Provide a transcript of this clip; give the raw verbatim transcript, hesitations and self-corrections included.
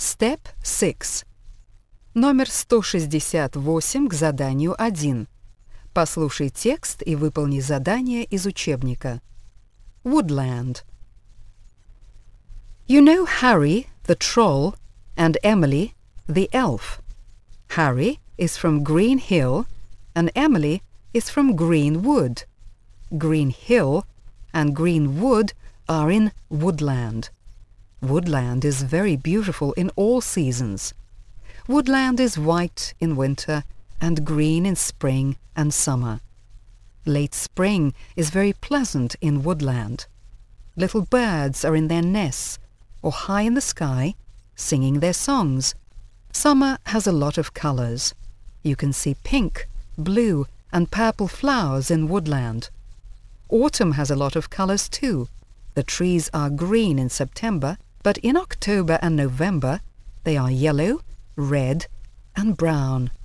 Step six. Номер сто шестьдесят восемь к заданию один. Послушай текст и выполни задание из учебника. Woodland. You know Harry, the troll, and Emily, the elf. Harry is from Green Hill, and Emily is from Green Wood. Green Hill and Green Wood are in Woodland. Woodland is very beautiful in all seasons. Woodland is white in winter and green in spring and summer. Late spring is very pleasant in Woodland. Little birds are in their nests or high in the sky, singing their songs. Summer has a lot of colours. You can see pink, blue and purple flowers in Woodland. Autumn has a lot of colours too. The trees are green in September, but in October and November they are yellow, red and brown.